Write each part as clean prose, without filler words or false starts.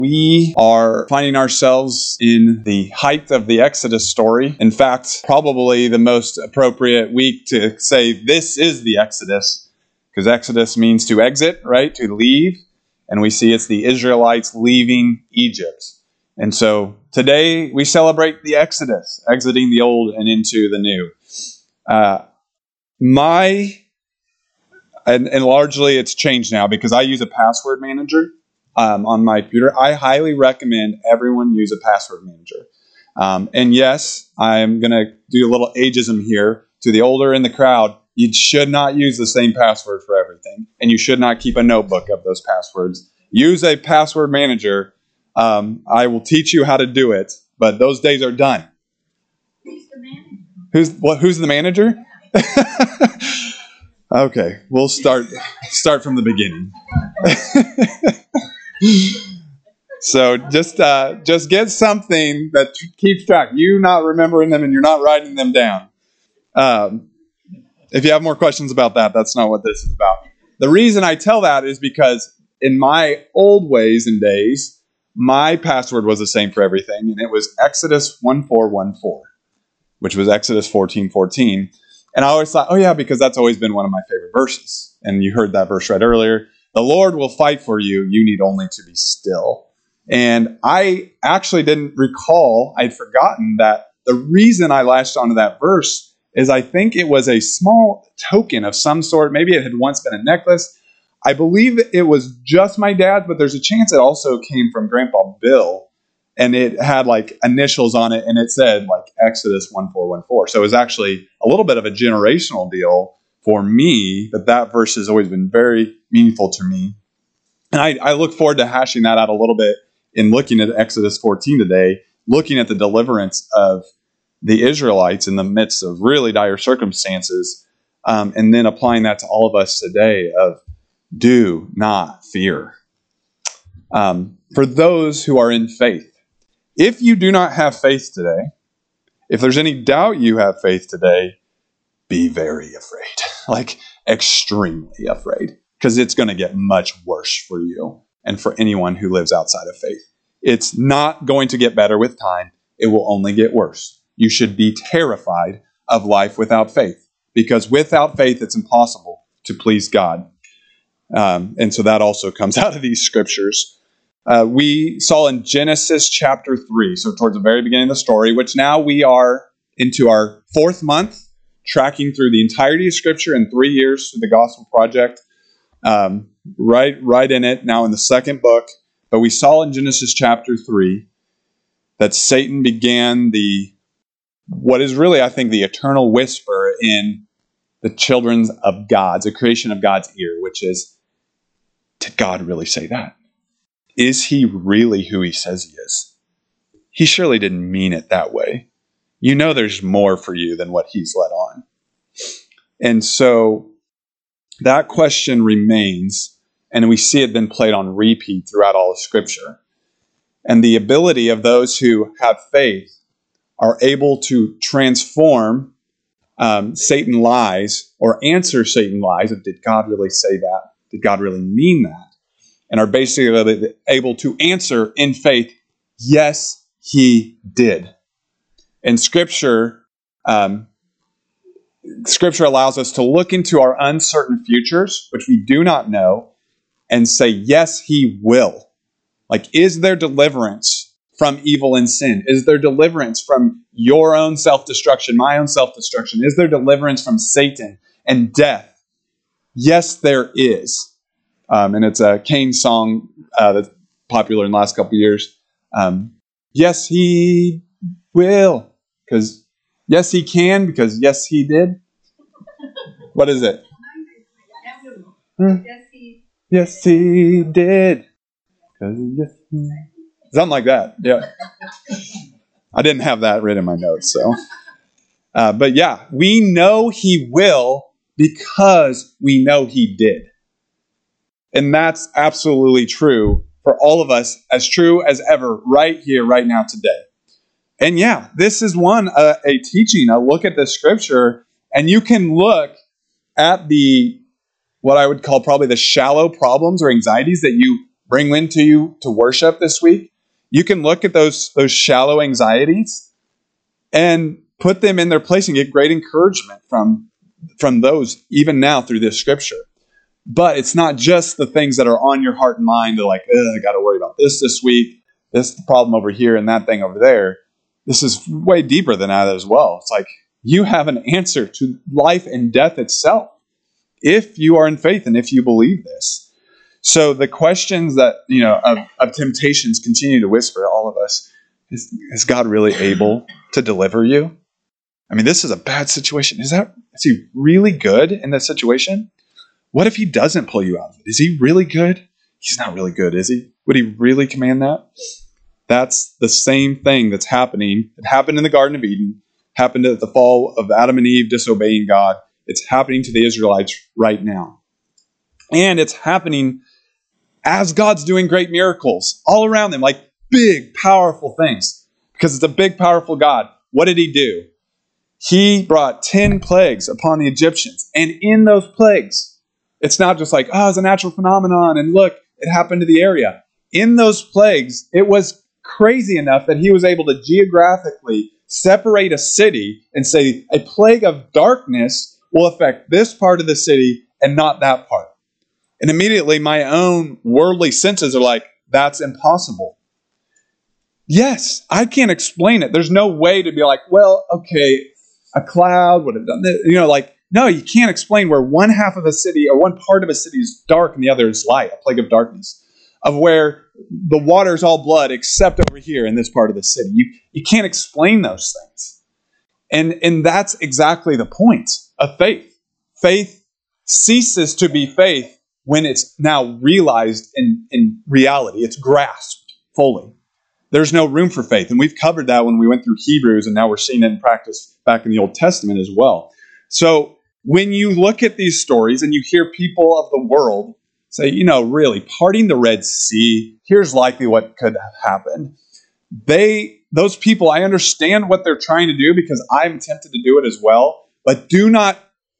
We are finding ourselves in the height of the Exodus story. In fact, probably the most appropriate week to say this is the Exodus, because Exodus means to exit, right? To leave. And we see it's the Israelites leaving Egypt. And so today we celebrate the Exodus, exiting the old and into the new. And largely it's changed now because I use a password manager on my computer. I highly recommend everyone use a password manager. And yes, I'm going to do a little ageism here. To the older in the crowd, you should not use the same password for everything. And you should not keep a notebook of those passwords. Use a password manager. I will teach you how to do it, but those days are done. Who's the manager? Who's the manager? Okay, we'll start from the beginning. So just get something that keeps track. You not remembering them and you're not writing them down. If you have more questions about that, that's not what this is about. The reason I tell that is because in my old ways and days, my password was the same for everything, and it was Exodus 1414, which was Exodus 14:14. And I always thought, oh yeah, because that's always been one of my favorite verses. And you heard that verse read earlier. The Lord will fight for you. You need only to be still. And I actually didn't recall, I'd forgotten that the reason I latched onto that verse is I think it was a small token of some sort. Maybe it had once been a necklace. I believe it was just my dad's, but there's a chance it also came from Grandpa Bill. And it had like initials on it, and it said like Exodus 1414. So it was actually a little bit of a generational deal for me, that verse has always been very meaningful to me. And I look forward to hashing that out a little bit in looking at Exodus 14 today, looking at the deliverance of the Israelites in the midst of really dire circumstances, and then applying that to all of us today of do not fear. For those who are in faith, if you do not have faith today, if there's any doubt you have faith today, be very afraid, like extremely afraid, because it's going to get much worse for you and for anyone who lives outside of faith. It's not going to get better with time. It will only get worse. You should be terrified of life without faith, because without faith, it's impossible to please God. And so that also comes out of these scriptures. We saw in Genesis chapter 3, so towards the very beginning of the story, which now we are into our 4th month, tracking through the entirety of Scripture in 3 years through the Gospel Project, right in it, now in the 2nd book. But we saw in Genesis chapter 3 that Satan began what is really, I think, the eternal whisper in the children of God's, the creation of God's ear, which is, did God really say that? Is he really who he says he is? He surely didn't mean it that way. You know there's more for you than what he's let on. And so that question remains, and we see it then played on repeat throughout all of Scripture. And the ability of those who have faith are able to transform Satan lies or answer Satan lies of, did God really say that? Did God really mean that? And are basically able to answer in faith, yes, he did. And Scripture allows us to look into our uncertain futures, which we do not know, and say, yes, he will. Like, is there deliverance from evil and sin? Is there deliverance from your own self-destruction, my own self-destruction? Is there deliverance from Satan and death? Yes, there is. And it's a Kane song that's popular in the last couple of years. Yes, he will. Because yes, he can. Because yes, he did. What is it? Yes, he did. Yes, something like that. Yeah. I didn't have that written in my notes. So, but yeah, we know he will because we know he did. And that's absolutely true for all of us, as true as ever, right here, right now, today. And yeah, this is a teaching, a look at the Scripture, and you can look at what I would call probably the shallow problems or anxieties that you bring into you to worship this week, you can look at those shallow anxieties and put them in their place and get great encouragement from those, even now through this scripture. But it's not just the things that are on your heart and mind. They're like, I got to worry about this week, this problem over here, and that thing over there. This is way deeper than that as well. It's like you have an answer to life and death itself if you are in faith and if you believe this. So the questions that, of temptations continue to whisper to all of us, is God really able to deliver you? I mean, this is a bad situation. Is he really good in this situation? What if he doesn't pull you out of it? Is he really good? He's not really good, is he? Would he really command that? That's the same thing that's happening. It happened in the Garden of Eden, happened at the fall of Adam and Eve disobeying God. It's happening to the Israelites right now. And it's happening as God's doing great miracles all around them, like big, powerful things. Because it's a big, powerful God. What did he do? He brought 10 plagues upon the Egyptians. And in those plagues, it's not just like, it's a natural phenomenon, and look, it happened to the area. In those plagues, it was crazy enough that he was able to geographically separate a city and say, a plague of darkness will affect this part of the city and not that part. And immediately my own worldly senses are like, that's impossible. Yes, I can't explain it. There's no way to be like, well, okay, a cloud would have done this. No, you can't explain where one half of a city or one part of a city is dark and the other is light, a plague of darkness, of where the water is all blood except over here in this part of the city. You can't explain those things. And that's exactly the point of faith. Faith ceases to be faith when it's now realized in reality. It's grasped fully. There's no room for faith. And we've covered that when we went through Hebrews, and now we're seeing it in practice back in the Old Testament as well. So when you look at these stories and you hear people of the world say, really, parting the Red Sea, here's likely what could have happened. Those people, I understand what they're trying to do because I'm tempted to do it as well. But do not,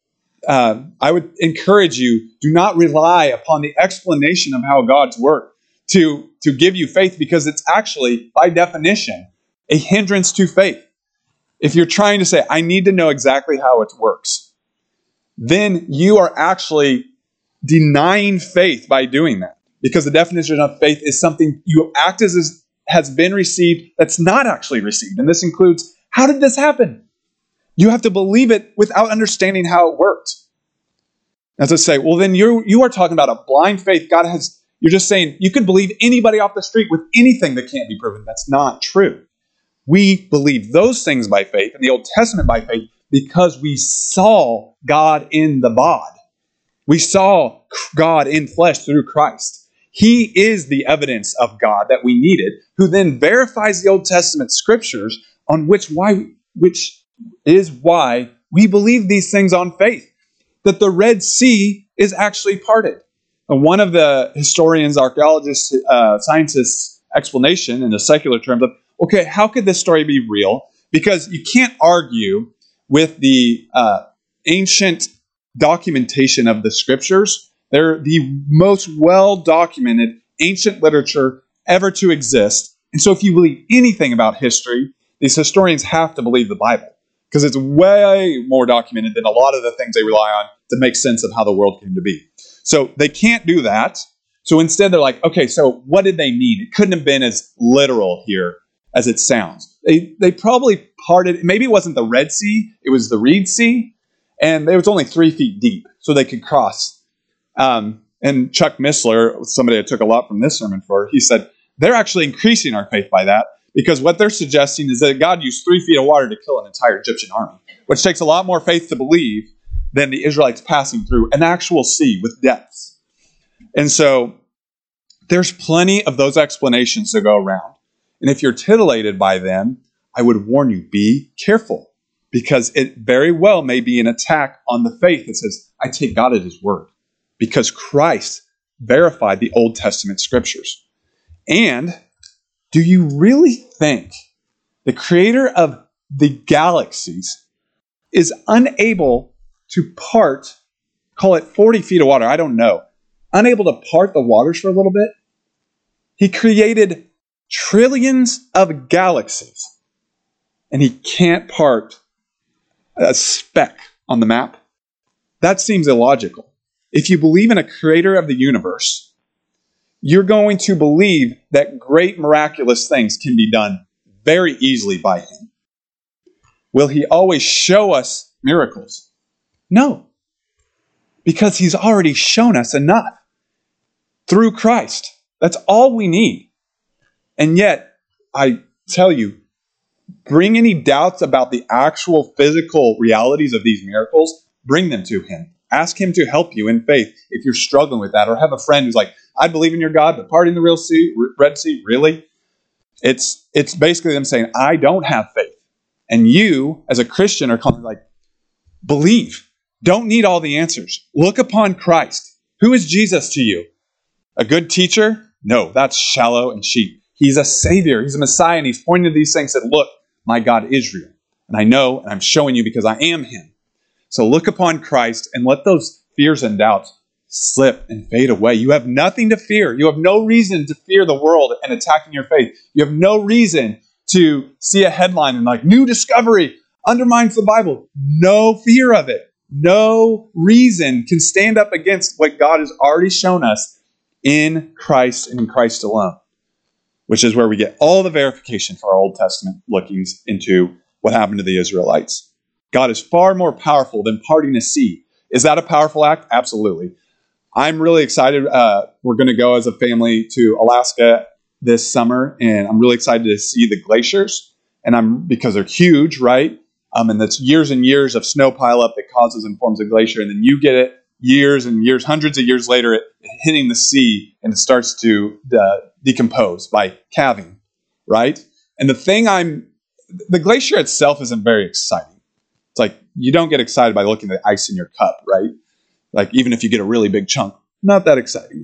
I would encourage you, do not rely upon the explanation of how God's work to give you faith, because it's actually, by definition, a hindrance to faith. If you're trying to say, I need to know exactly how it works, then you are actually denying faith by doing that. Because the definition of faith is something you act as has been received that's not actually received. And this includes, how did this happen? You have to believe it without understanding how it worked. As I say, well, then you are talking about a blind faith. You're just saying you could believe anybody off the street with anything that can't be proven. That's not true. We believe those things by faith, and the Old Testament by faith, because we saw God in the bod. We saw God in flesh through Christ. He is the evidence of God that we needed, who then verifies the Old Testament scriptures, on which is why we believe these things on faith. That the Red Sea is actually parted. And one of the historians, archaeologists, scientists' explanation in the secular terms of, okay, how could this story be real? Because you can't argue with the ancient documentation of the scriptures. They're the most well-documented ancient literature ever to exist. And so if you believe anything about history, these historians have to believe the Bible, because it's way more documented than a lot of the things they rely on to make sense of how the world came to be. So they can't do that. So instead they're like, okay, so what did they mean? It couldn't have been as literal here as it sounds. They probably parted, maybe it wasn't the Red Sea, it was the Reed Sea, and it was only 3 feet deep, so they could cross. And Chuck Missler, somebody I took a lot from this sermon for, he said, they're actually increasing our faith by that, because what they're suggesting is that God used 3 feet of water to kill an entire Egyptian army, which takes a lot more faith to believe than the Israelites passing through an actual sea with depths. And so there's plenty of those explanations to go around. And if you're titillated by them, I would warn you, be careful, because it very well may be an attack on the faith that says, I take God at his word, because Christ verified the Old Testament scriptures. And do you really think the creator of the galaxies is unable to call it 40 feet of water, I don't know, unable to part the waters for a little bit? He created trillions of galaxies, and he can't part a speck on the map. That seems illogical. If you believe in a creator of the universe, you're going to believe that great miraculous things can be done very easily by him. Will he always show us miracles? No, because he's already shown us enough through Christ. That's all we need. And yet, I tell you, bring any doubts about the actual physical realities of these miracles, bring them to him. Ask him to help you in faith if you're struggling with that, or have a friend who's like, I believe in your God, but parting the Red Sea, really? It's basically them saying, I don't have faith. And you, as a Christian, are calling like, believe. Don't need all the answers. Look upon Christ. Who is Jesus to you? A good teacher? No, that's shallow and cheap. He's a Savior. He's a Messiah, and he's pointing to these things and said, look, my God is real. And I know, and I'm showing you because I am him. So look upon Christ and let those fears and doubts slip and fade away. You have nothing to fear. You have no reason to fear the world and attacking your faith. You have no reason to see a headline and like, new discovery undermines the Bible. No fear of it. No reason can stand up against what God has already shown us in Christ and in Christ alone, which is where we get all the verification for our Old Testament lookings into what happened to the Israelites. God is far more powerful than parting a sea. Is that a powerful act? Absolutely. I'm really excited. We're going to go as a family to Alaska this summer, and I'm really excited to see the glaciers. And because they're huge, right? And that's years and years of snow pileup that causes and forms a glacier, and then you get it years and years, hundreds of years later, it hitting the sea, and it starts to decompose by calving, right? And the glacier itself isn't very exciting. It's like, you don't get excited by looking at the ice in your cup, right? Like, even if you get a really big chunk, not that exciting.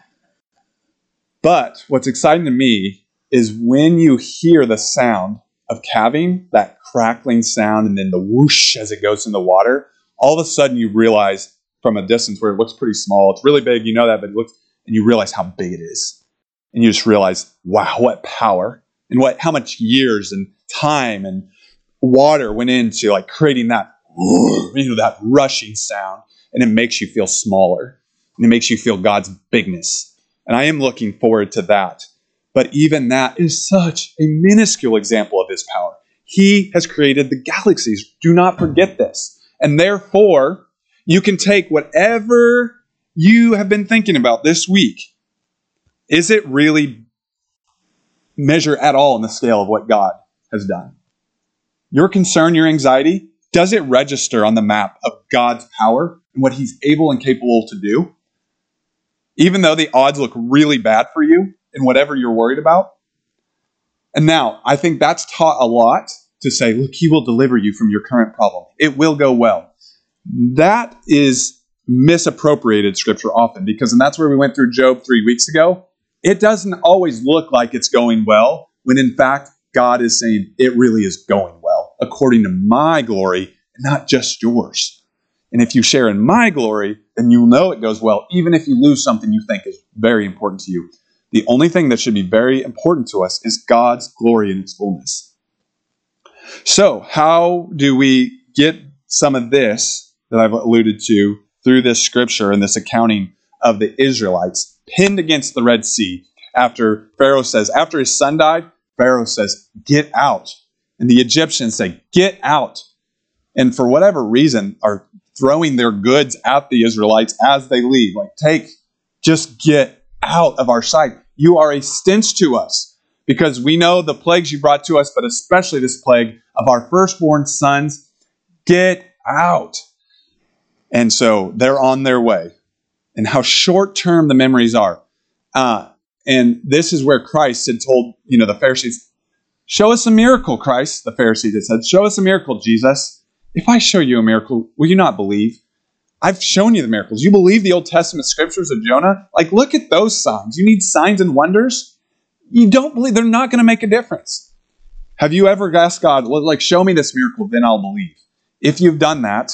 But what's exciting to me is when you hear the sound of calving, that crackling sound, and then the whoosh as it goes in the water, all of a sudden you realize from a distance where it looks pretty small, it's really big, you know that, but and you realize how big it is. And you just realize, wow, what power, and how much years and time and water went into like creating that, that rushing sound, and it makes you feel smaller, and it makes you feel God's bigness. And I am looking forward to that. But even that is such a minuscule example of his power. He has created the galaxies. Do not forget this. And therefore, you can take whatever you have been thinking about this week. Is it really measure at all in the scale of what God has done? Your concern, your anxiety, does it register on the map of God's power and what he's able and capable to do? Even though the odds look really bad for you in whatever you're worried about. And now, I think that's taught a lot to say, look, he will deliver you from your current problem. It will go well. That is misappropriated scripture often, because, and that's where we went through Job 3 weeks ago. It doesn't always look like it's going well, when in fact, God is saying it really is going well, according to my glory, and not just yours. And if you share in my glory, then you'll know it goes well, even if you lose something you think is very important to you. The only thing that should be very important to us is God's glory in its fullness. So, how do we get some of this that I've alluded to through this scripture and this accounting of the Israelites pinned against the Red Sea after Pharaoh says, after his son died, Pharaoh says, get out. And the Egyptians say, get out. And for whatever reason, are throwing their goods at the Israelites as they leave. Like, just get out of our sight. You are a stench to us, because we know the plagues you brought to us, but especially this plague of our firstborn sons. Get out. And so they're on their way. And how short-term the memories are. And this is where Christ had told, the Pharisees, show us a miracle, Christ. The Pharisees had said, show us a miracle, Jesus. If I show you a miracle, will you not believe? I've shown you the miracles. You believe the Old Testament scriptures of Jonah? Like, look at those signs. You need signs and wonders? You don't believe. They're not going to make a difference. Have you ever asked God, show me this miracle, then I'll believe? If you've done that,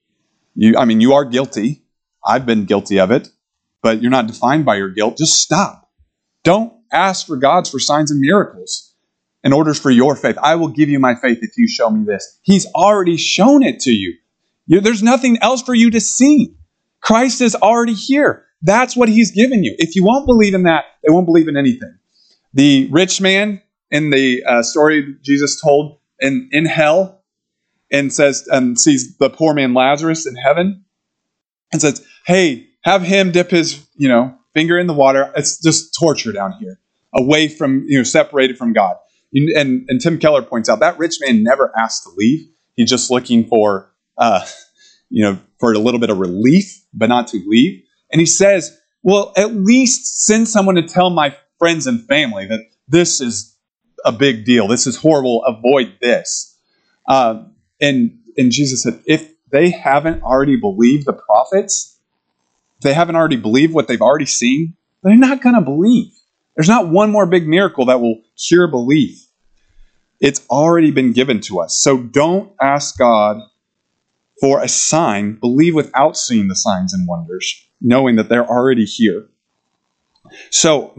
you are guilty. I've been guilty of it, but you're not defined by your guilt. Just stop. Don't ask for God's for signs and miracles in order for your faith. I will give you my faith if you show me this. He's already shown it to you. There's nothing else for you to see. Christ is already here. That's what he's given you. If you won't believe in that, they won't believe in anything. The rich man in the story Jesus told in hell and says, and sees the poor man Lazarus in heaven and says, hey, have him dip his, finger in the water. It's just torture down here, away from, separated from God. And Tim Keller points out that rich man never asked to leave. He's just looking for, for a little bit of relief, but not to leave. And he says, well, at least send someone to tell my friends and family that this is a big deal. This is horrible. Avoid this. And Jesus said, if they haven't already believed the prophets, if they haven't already believed what they've already seen, they're not going to believe. There's not one more big miracle that will cure belief. It's already been given to us. So don't ask God for a sign. Believe without seeing the signs and wonders, knowing that they're already here. So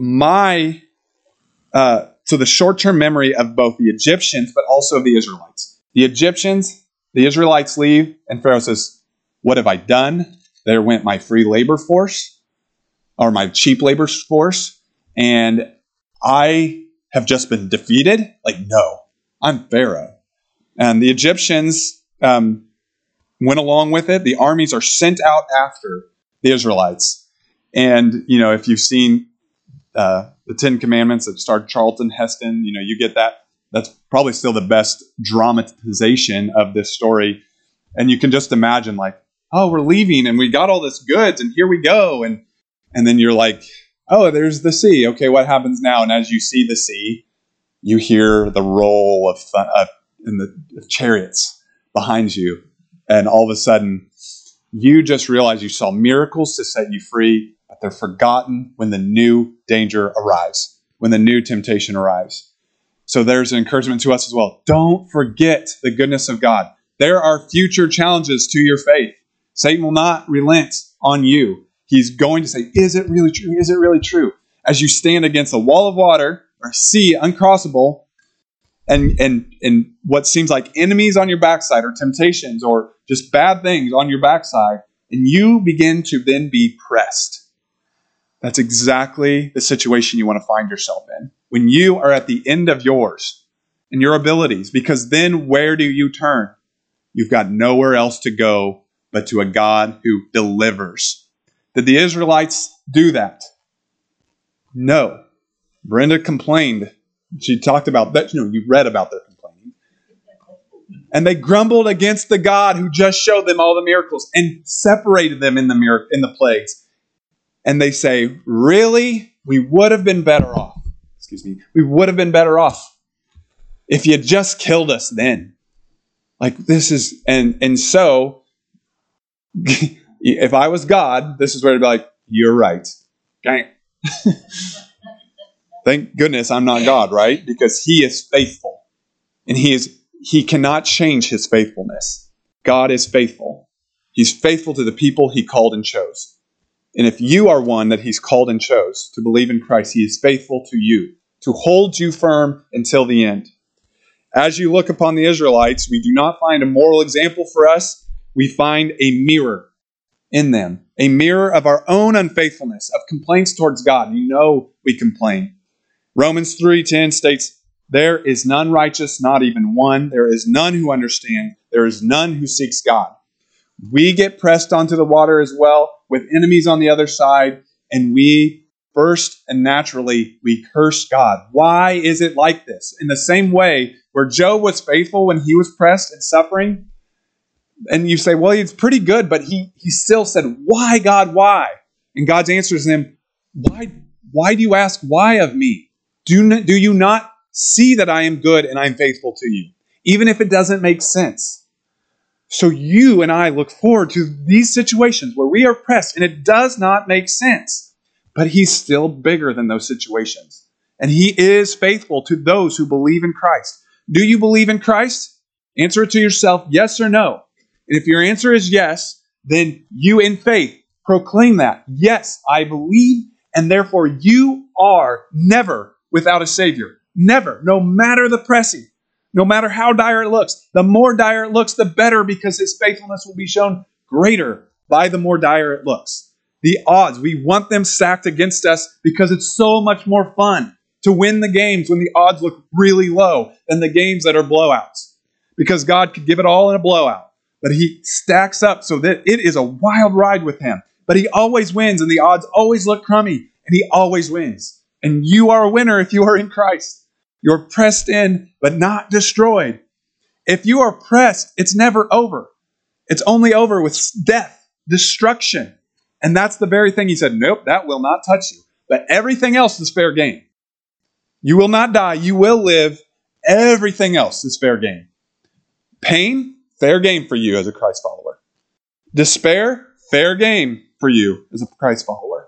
so the short-term memory of both the Egyptians, but also the Israelites. The Israelites leave, and Pharaoh says, what have I done? There went my free labor force, or my cheap labor force, and I have just been defeated? Like, no, I'm Pharaoh. And the Egyptians went along with it. The armies are sent out after the Israelites. And, if you've seen the Ten Commandments that starred Charlton Heston, you get that. That's probably still the best dramatization of this story. And you can just imagine like, oh, we're leaving and we got all this goods and here we go. And then you're like, oh, there's the sea. Okay, what happens now? And as you see the sea, you hear the roll of in the chariots behind you. And all of a sudden, you just realize you saw miracles to set you free, but they're forgotten when the new danger arrives, when the new temptation arrives. So there's an encouragement to us as well. Don't forget the goodness of God. There are future challenges to your faith. Satan will not relent on you. He's going to say, is it really true? Is it really true? As you stand against a wall of water or sea uncrossable, and what seems like enemies on your backside or temptations or just bad things on your backside, and you begin to then be pressed. That's exactly the situation you want to find yourself in. When you are at the end of yours and your abilities, because then where do you turn? You've got nowhere else to go but to a God who delivers. Did the Israelites do that? No. Brenda complained. She talked about that. You read about their complaining. And they grumbled against the God who just showed them all the miracles and separated them in the plagues. And they say, really? We would have been better off. We would have been better off if you had just killed us then. Like this is, and so if I was God, this is where I'd be like, you're right. Okay. Thank goodness I'm not God, right? Because he is faithful. And he cannot change his faithfulness. God is faithful. He's faithful to the people he called and chose. And if you are one that he's called and chose to believe in Christ, he is faithful to you, to hold you firm until the end. As you look upon the Israelites, we do not find a moral example for us. We find a mirror in them, a mirror of our own unfaithfulness, of complaints towards God. We complain. Romans 3:10 states, there is none righteous, not even one. There is none who understands. There is none who seeks God. We get pressed onto the water as well, with enemies on the other side, and we first and naturally, we curse God. Why is it like this? In the same way, where Job was faithful when he was pressed and suffering, and you say, well, he's pretty good, but he still said, why, God, why? And God's answer is him, why do you ask why of me? Do you not see that I am good and I am faithful to you, even if it doesn't make sense? So you and I look forward to these situations where we are pressed and it does not make sense, but he's still bigger than those situations. And he is faithful to those who believe in Christ. Do you believe in Christ? Answer it to yourself, yes or no. And if your answer is yes, then you in faith proclaim that. Yes, I believe, and therefore you are never without a Savior. Never. No matter the pressing. No matter how dire it looks. The more dire it looks, the better, because his faithfulness will be shown greater by the more dire it looks. The odds, we want them stacked against us because it's so much more fun to win the games when the odds look really low than the games that are blowouts. Because God could give it all in a blowout. But he stacks up so that it is a wild ride with him. But he always wins, and the odds always look crummy, and he always wins. And you are a winner if you are in Christ. You're pressed in, but not destroyed. If you are pressed, it's never over. It's only over with death, destruction. And that's the very thing he said, nope, that will not touch you. But everything else is fair game. You will not die. You will live. Everything else is fair game. Pain, fair game for you as a Christ follower. Despair, fair game for you as a Christ follower.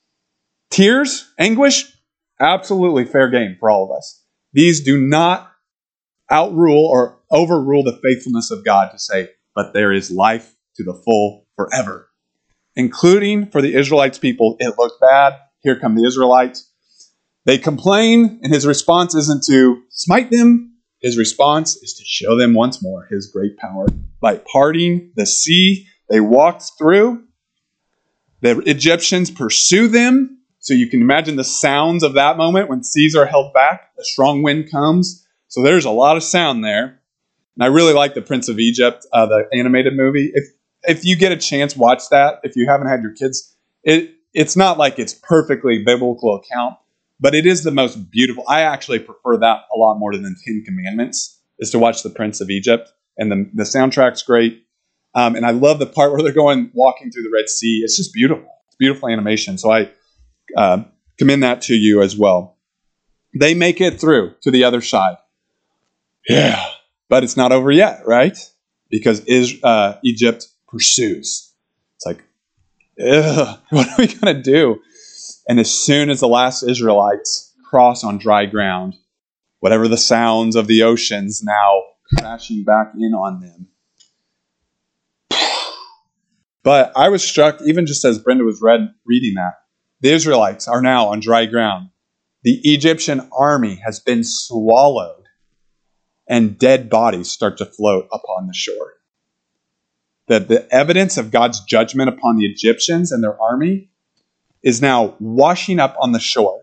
Tears, anguish, absolutely fair game for all of us. These do not outrule or overrule the faithfulness of God to say, but there is life to the full forever. Including for the Israelites people, it looked bad. Here come the Israelites. They complain, and his response isn't to smite them. His response is to show them once more his great power. By parting the sea they walked through, the Egyptians pursue them. So you can imagine the sounds of that moment when seas are held back, a strong wind comes. So there's a lot of sound there. And I really like the Prince of Egypt, the animated movie. If you get a chance, watch that. If you haven't had your kids, it's not like it's perfectly biblical account, but it is the most beautiful. I actually prefer that a lot more than the Ten Commandments, is to watch the Prince of Egypt. And the soundtrack's great. And I love the part where they're walking through the Red Sea. It's just beautiful. It's beautiful animation. So I commend that to you as well. They make it through to the other side. Yeah, but it's not over yet, right? Because Egypt pursues. It's like, ugh, what are we going to do? And as soon as the last Israelites cross on dry ground, whatever the sounds of the oceans now crashing back in on them. But I was struck, even just as Brenda was reading that, the Israelites are now on dry ground. The Egyptian army has been swallowed, and dead bodies start to float upon the shore. The evidence of God's judgment upon the Egyptians and their army is now washing up on the shore.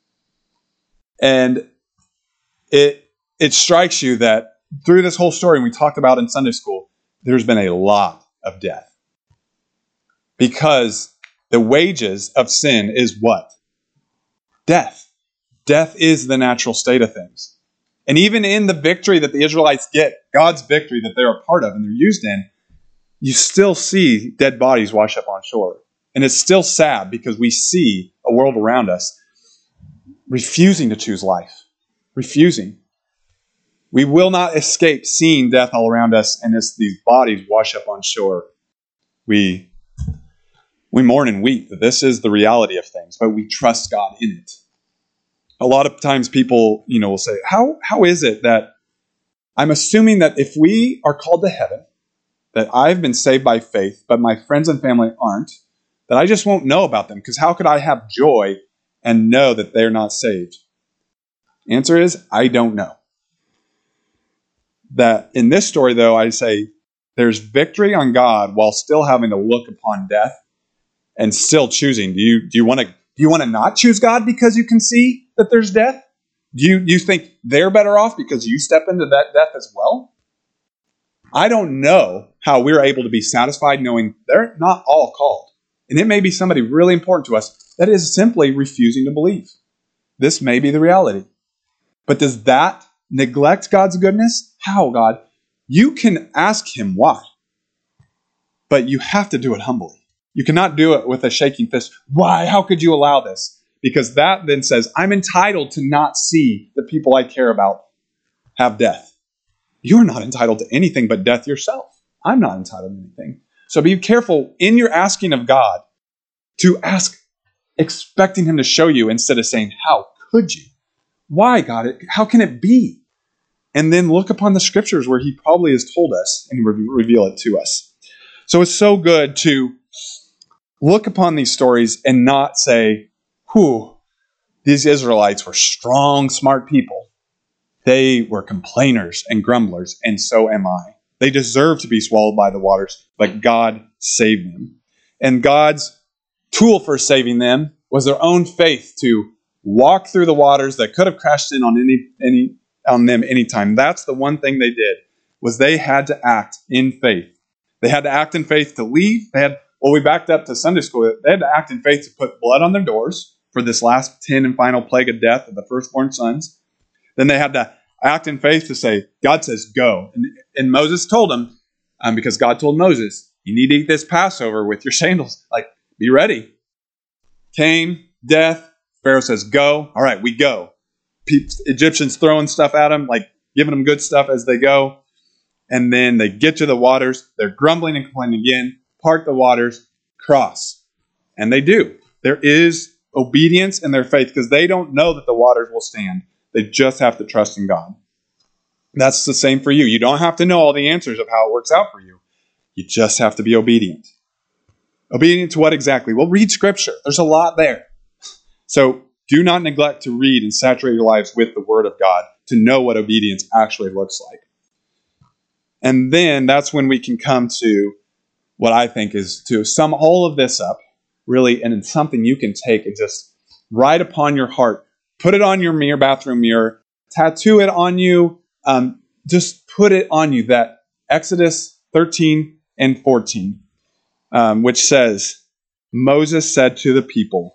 And it strikes you that through this whole story, and we talked about in Sunday school, there's been a lot of death. Because the wages of sin is what? Death. Death is the natural state of things. And even in the victory that the Israelites get, God's victory that they're a part of and they're used in, you still see dead bodies wash up on shore. And it's still sad because we see a world around us refusing to choose life. Refusing. We will not escape seeing death all around us, and as these bodies wash up on shore, we mourn and weep that this is the reality of things, but we trust God in it. A lot of times people, will say, how is it that I'm assuming that if we are called to heaven, that I've been saved by faith, but my friends and family aren't, that I just won't know about them, because how could I have joy and know that they're not saved? Answer is, I don't know. That in this story, though, I say there's victory on God while still having to look upon death and still choosing. Do you want to not choose God because you can see that there's death? Do you think they're better off because you step into that death as well? I don't know how we're able to be satisfied knowing they're not all called. And it may be somebody really important to us that is simply refusing to believe. This may be the reality. But does that neglect God's goodness? How, God? You can ask him why. But you have to do it humbly. You cannot do it with a shaking fist. Why? How could you allow this? Because that then says, I'm entitled to not see the people I care about have death. You're not entitled to anything but death yourself. I'm not entitled to anything. So be careful in your asking of God to ask, expecting him to show you instead of saying, how could you? Why, God? How can it be? And then look upon the scriptures where he probably has told us and reveal it to us. So it's so good to look upon these stories and not say, whew, These Israelites were strong, smart people. They were complainers and grumblers, and so am I. They deserve to be swallowed by the waters, but God saved them. And God's tool for saving them was their own faith to walk through the waters that could have crashed in on them anytime. That's the one thing they did, was they had to act in faith. They had to act in faith to leave. We backed up to Sunday school. They had to act in faith to put blood on their doors for this last 10 and final plague of death of the firstborn sons. Then they had to act in faith to say, God says, go. And Moses told them, because God told Moses, you need to eat this Passover with your sandals. Like, be ready. Came, death. Pharaoh says, go. All right, we go. Egyptians throwing stuff at them, like giving them good stuff as they go. And then they get to the waters. They're grumbling and complaining again. Part the waters, cross. And they do. There is obedience in their faith because they don't know that the waters will stand. They just have to trust in God. That's the same for you. You don't have to know all the answers of how it works out for you. You just have to be obedient. Obedient to what exactly? Well, read Scripture. There's a lot there. So do not neglect to read and saturate your lives with the Word of God to know what obedience actually looks like. And then that's when we can come to what I think is to sum all of this up, really, and it's something you can take and just write upon your heart. Put it on your bathroom mirror. Tattoo it on you. Just put it on you, that Exodus 13 and 14, which says, Moses said to the people,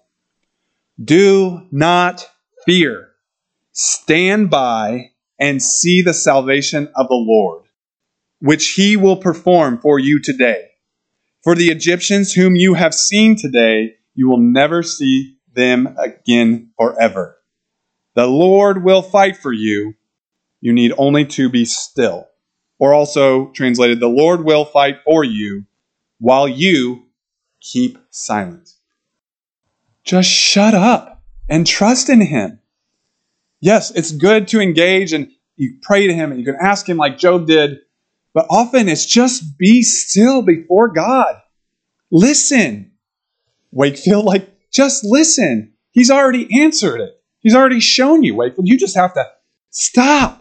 do not fear. Stand by and see the salvation of the Lord, which he will perform for you today. For the Egyptians whom you have seen today, you will never see them again forever. The Lord will fight for you. You need only to be still. Or also translated, the Lord will fight for you while you keep silent. Just shut up and trust in him. Yes, it's good to engage and you pray to him and you can ask him like Job did, but often it's just be still before God. Listen. Wakefield, just listen. He's already answered it. He's already shown you, Wakefield. You just have to stop.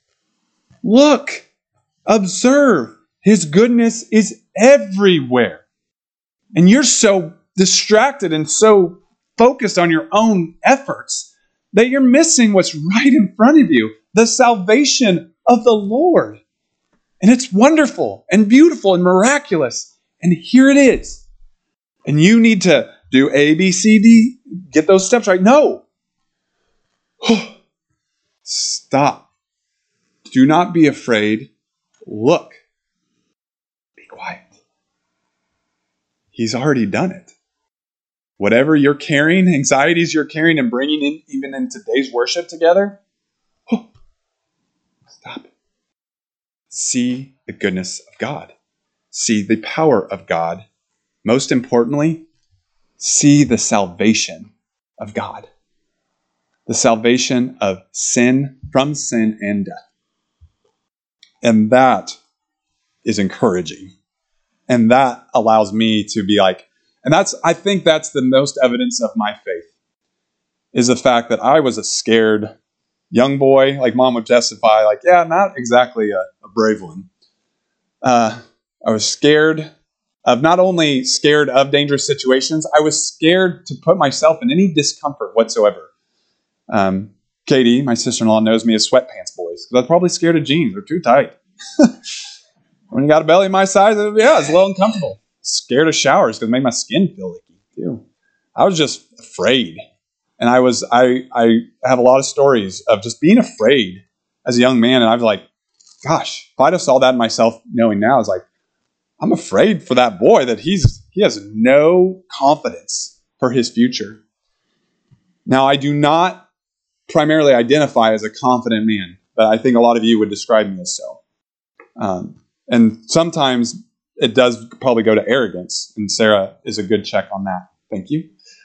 Look. Observe. His goodness is everywhere. And you're so distracted and so focused on your own efforts that you're missing what's right in front of you, the salvation of the Lord. And it's wonderful and beautiful and miraculous. And here it is. And you need to do A, B, C, D, get those steps right. No. Stop. Do not be afraid. Look. Be quiet. He's already done it. Whatever you're carrying, anxieties you're carrying and bringing in, even in today's worship together, stop. See the goodness of God. See the power of God. Most importantly, see the salvation of God. The salvation of sin, from sin and death. And that is encouraging. And that allows me to be like, and I think that's the most evidence of my faith, is the fact that I was a scared young boy, like Mom would testify, not exactly a brave one. I was scared of, not only scared of dangerous situations, I was scared to put myself in any discomfort whatsoever. Katie, my sister-in-law, knows me as sweatpants boys, because I'm probably scared of jeans. They're too tight. When you got a belly my size, it's a little uncomfortable. Scared of showers because it made my skin feel icky too. I was just afraid. And I have a lot of stories of just being afraid as a young man. And I was gosh, if I just saw that in myself knowing now, I was I'm afraid for that boy that he has no confidence for his future. Now, I do not primarily identify as a confident man, but I think a lot of you would describe me as so. And sometimes it does probably go to arrogance, and Sarah is a good check on that. Thank you.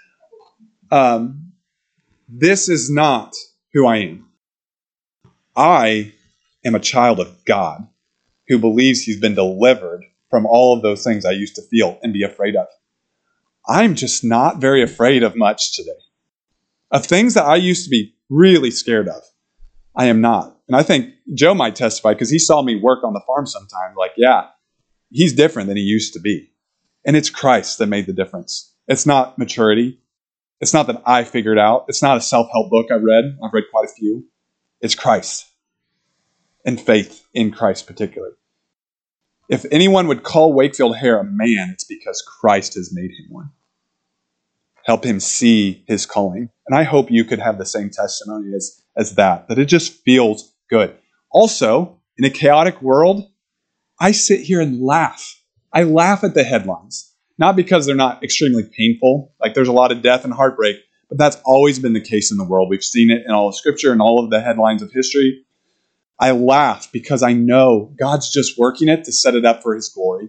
This is not who I am. I am a child of God who believes he's been delivered from all of those things I used to feel and be afraid of. I'm just not very afraid of much today. Of things that I used to be really scared of, I am not. And I think Joe might testify because he saw me work on the farm sometime. Like, yeah, he's different than he used to be. And it's Christ that made the difference. It's not maturity. It's not that I figured out. It's not a self-help book I read. I've read quite a few. It's Christ and faith in Christ particularly. If anyone would call Wakefield Hare a man, it's because Christ has made him one. Help him see his calling. And I hope you could have the same testimony as that it just feels good. Also, in a chaotic world, I sit here and laugh. I laugh at the headlines. Not because they're not extremely painful, like there's a lot of death and heartbreak, but that's always been the case in the world. We've seen it in all of Scripture and all of the headlines of history. I laugh because I know God's just working it to set it up for His glory.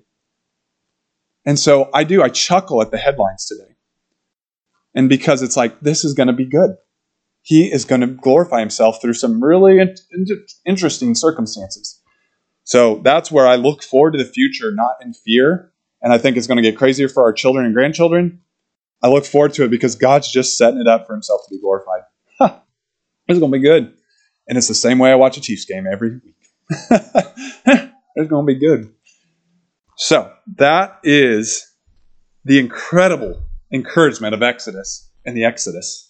And so I chuckle at the headlines today. And because it's like, this is going to be good. He is going to glorify Himself through some really interesting circumstances. So that's where I look forward to the future, not in fear. And I think it's going to get crazier for our children and grandchildren. I look forward to it because God's just setting it up for Himself to be glorified. It's going to be good. And it's the same way I watch a Chiefs game every week. It's going to be good. So that is the incredible encouragement of Exodus and the Exodus.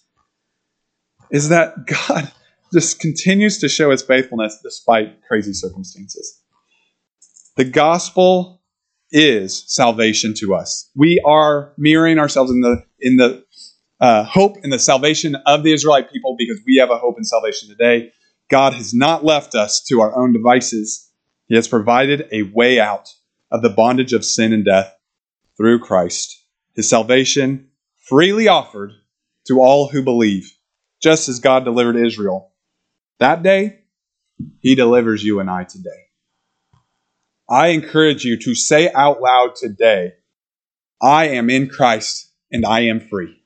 Is that God just continues to show His faithfulness despite crazy circumstances. The gospel is salvation to us. We are mirroring ourselves in the hope and the salvation of the Israelite people because we have a hope and salvation today. God has not left us to our own devices. He has provided a way out of the bondage of sin and death through Christ. His salvation freely offered to all who believe, just as God delivered Israel that day, He delivers you and I today. I encourage you to say out loud today, I am in Christ and I am free.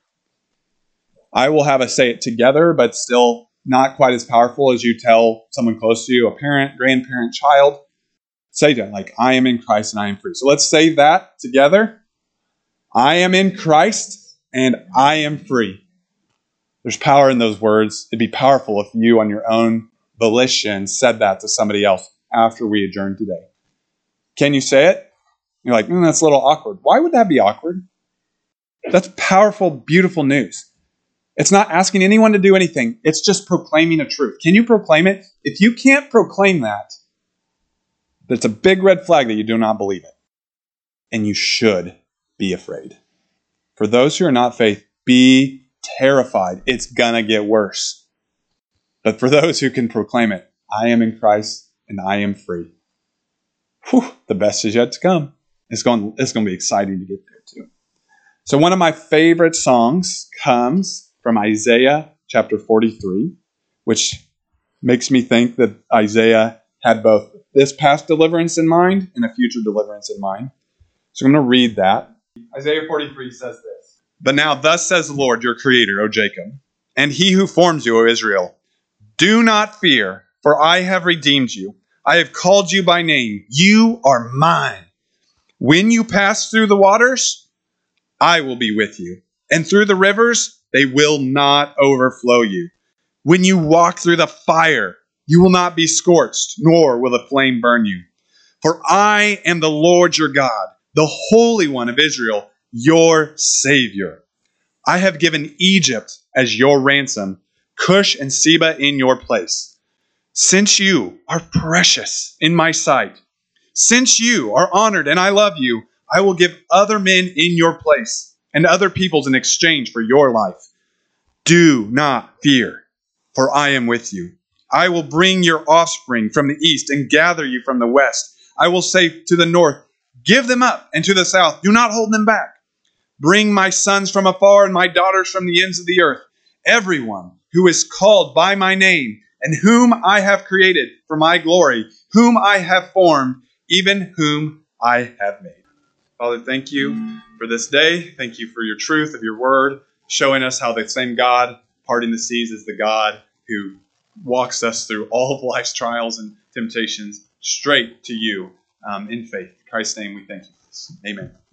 I will have us say it together, but still not quite as powerful as you tell someone close to you, a parent, grandparent, child. Say to them, like, I am in Christ and I am free. So let's say that together. I am in Christ and I am free. There's power in those words. It'd be powerful if you, on your own volition, said that to somebody else after we adjourn today. Can you say it? You're like, that's a little awkward. Why would that be awkward? That's powerful, beautiful news. It's not asking anyone to do anything. It's just proclaiming a truth. Can you proclaim it? If you can't proclaim that, that's a big red flag that you do not believe it. And you should be afraid. For those who are not faith, be terrified. It's going to get worse. But for those who can proclaim it, I am in Christ and I am free. The best is yet to come. It's going to be exciting to get there too. So one of my favorite songs comes from Isaiah chapter 43, which makes me think that Isaiah had both this past deliverance in mind and a future deliverance in mind. So I'm going to read that. Isaiah 43 says this. But now thus says the Lord, your creator, O Jacob, and He who forms you, O Israel, do not fear, for I have redeemed you. I have called you by name. You are mine. When you pass through the waters, I will be with you. And through the rivers, they will not overflow you. When you walk through the fire, you will not be scorched, nor will the flame burn you. For I am the Lord your God, the Holy One of Israel, your Savior. I have given Egypt as your ransom, Cush and Seba in your place. Since you are precious in my sight, since you are honored and I love you, I will give other men in your place and other peoples in exchange for your life. Do not fear, for I am with you. I will bring your offspring from the east and gather you from the west. I will say to the north, give them up, and to the south, do not hold them back. Bring my sons from afar and my daughters from the ends of the earth. Everyone who is called by my name and whom I have created for my glory, whom I have formed, even whom I have made. Father, thank you for this day. Thank you for your truth of your word, showing us how the same God parting the seas is the God who walks us through all of life's trials and temptations straight to you in faith. In Christ's name we thank you for this. Amen.